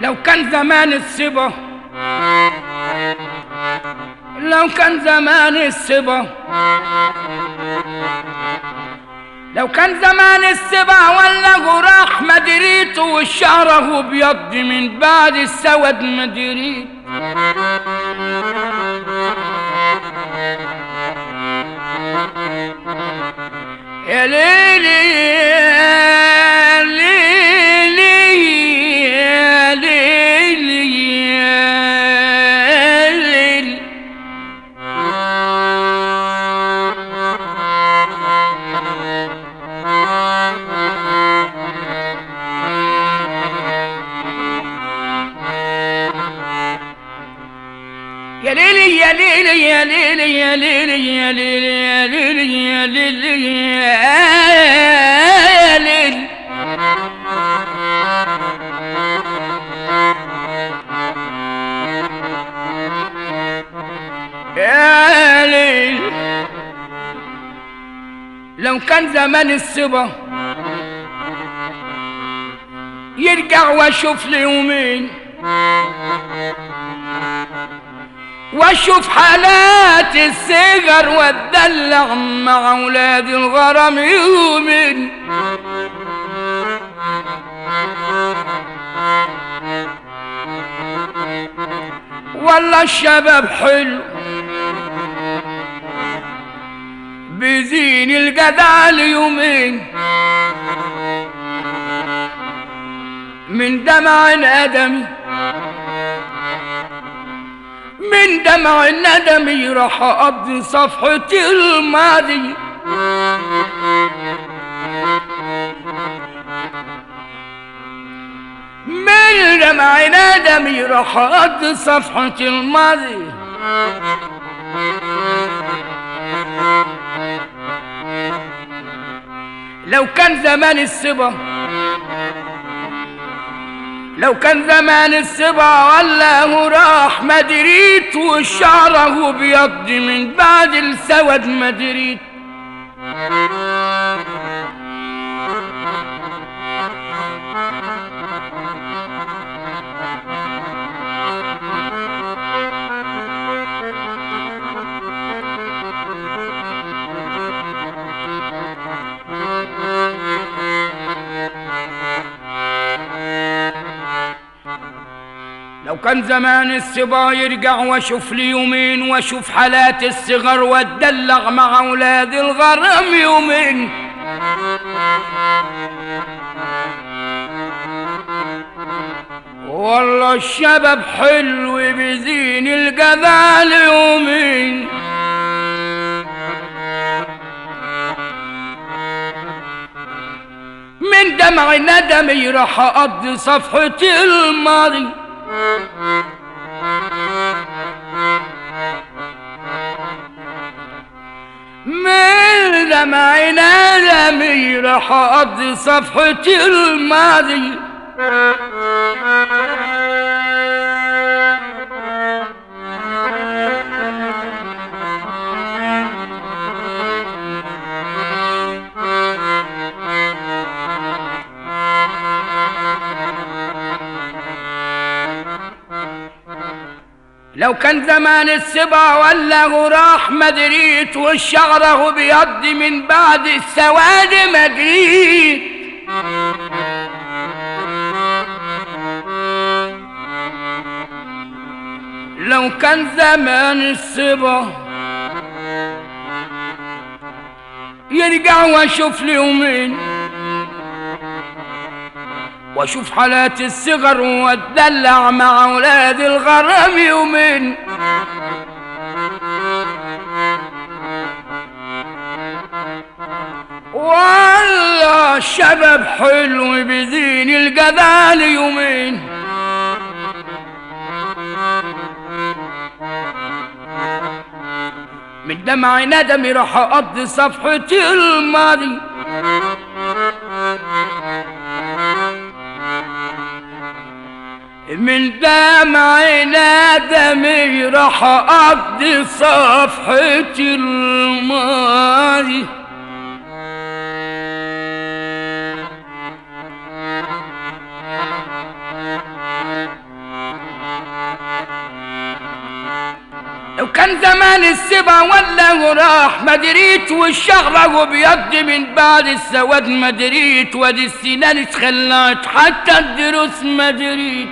لو كان زمان الصبا، لو كان زمان الصبا، لو كان زمان السبع ولا جراح ما دريت، والشعر ابيض من بعد السود ما دريت. يا ليلي يا ليلي يا ليلي يا ليلي، يا ليلي يا ليلي يا ليلي يا ليلي يا ليلي يا ليلي يا ليلي يا ليلي، يا ليلي لو كان زمان الصبا يرجع واشوف لي يومين، واشوف حالات السجر واتدلع مع اولاد الغرام يومين، والله الشباب حلو بزين الجدع يومين، من دمع ادمي من دمع الندم راح اقضي صفحة الماضي، من دمع ندم راح اقضي صفحة الماضي، لو كان زمان الصبا، لو كان زمان الصبا ولا راح ما دريت، والشعر ابيض من بعد السود ما دريت. لو كان زمان الصبا يرجع واشوف لي يومين، واشوف حالات الصغر واتدلع مع اولاد الغرام يومين، والله الشباب حلو بزين الجدال يومين، من دمع ندمي راح اقضي صفحة الماضي، من دمع ندمي راح اقضي صفحة الماضي، لو كان زمان الصبا ولا راح ما دريت، والشعر ابيض من بعد السواد ما دريت، لو كان زمان الصبا يرجع واشوف لي يومين، واشوف حالات الصغر واتدلع مع اولاد الغرام يومين، والله الشباب حلو بزين الجدال يومين، من دمع ندمي راح اقضي صفحة الماضي، من دمع ندمي راح اقضي صفحة الماضي، لو كان زمان السبا ولا راح ما دريت، والشعر ابيض من بعد السواد ما دريت، وادي السنان اتخلعت حتى الدروس ما دريت.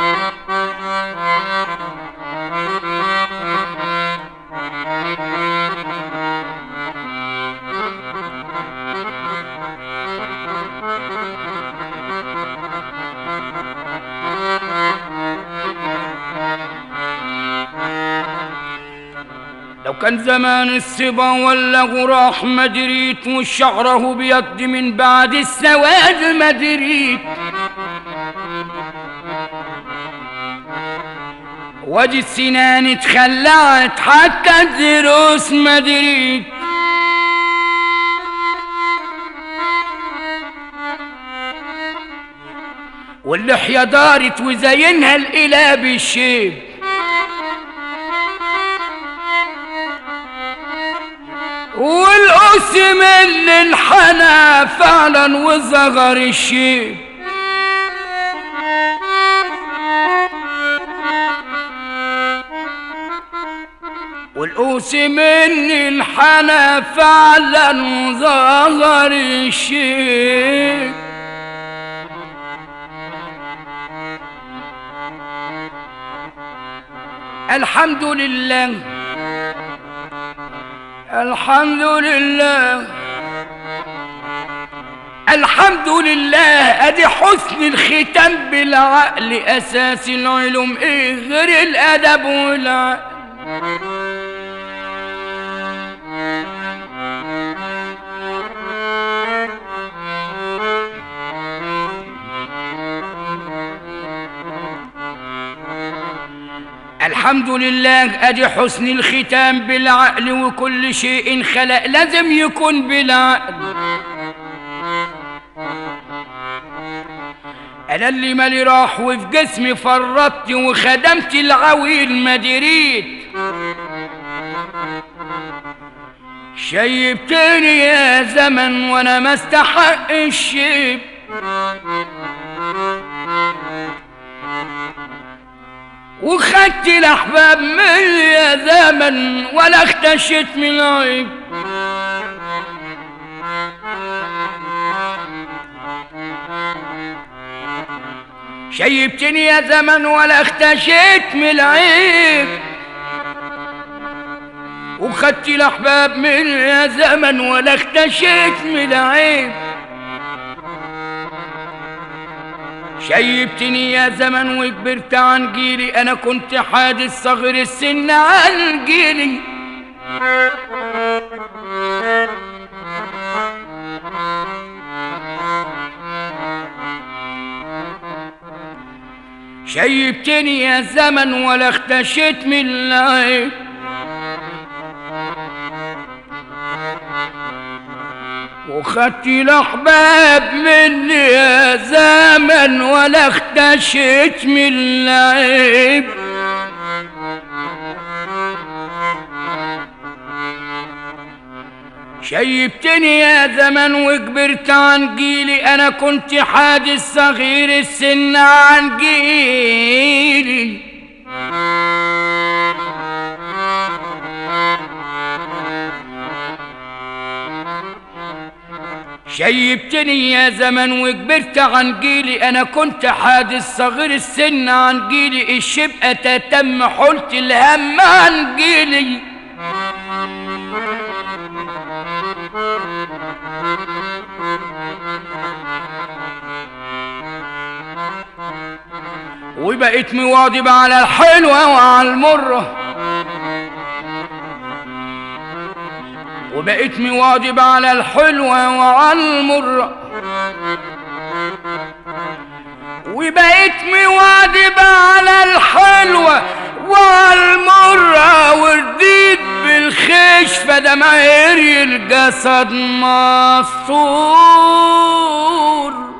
لو كان زمان السبا ولا غراح ما دريت، والشعره بيض من بعد السواد ما دريت، وادي السنان اتخلعت حتى الدروس ما دريت. واللحية دارت وزينها الإله بالشيب، والقص من الحنا فعلا وصغر الشيب. والقوس من الحنا فعلا وصغر الشيب. الحمد لله الحمد لله الحمد لله، ادي حسن الختام بالعقل اساس العلوم، ايه غير الادب والعقل. الحمد لله ادي حسن الختام بالعقل، وكل شيء خلق لازم يكون بالعقل. انا اللي مالي راح وفي جسمي فرطت، وخدمت العويل ما دريت. شيبتني يا زمن وانا ما استحق الشيب، وخدت الاحباب من يا زمن ولا اختشيت من العيب. شيبتني يا زمن ولا اختشيت من العيب، وخدت الاحباب من يا زمن ولا اختشيت من العيب. شيبتني يا زمن وكبرت عن جيلي، انا كنت حادث صغر السن عن جيلي. شيبتني يا زمن ولا اختشيت من العيب، وخدت الاحباب مني يا زمن ولا اختشيت من العيب. شيبتني يا زمن وكبرت عن جيلي، انا كنت حادث صغير السن عن جيلي. شيبتني يا زمن وكبرت عن جيلي، انا كنت حادث صغير السن عن جيلي. الشبقة تتم حلت الهم عن جيلي. وبقيت مواظب على الحلوة وعلى المرة، وبقيت مواظب على الحلوة وعلى المرة، وبقيت مواظب على الحلوة وعلى المرة، ورديت بالخيش فدمعيري الجسد مستور.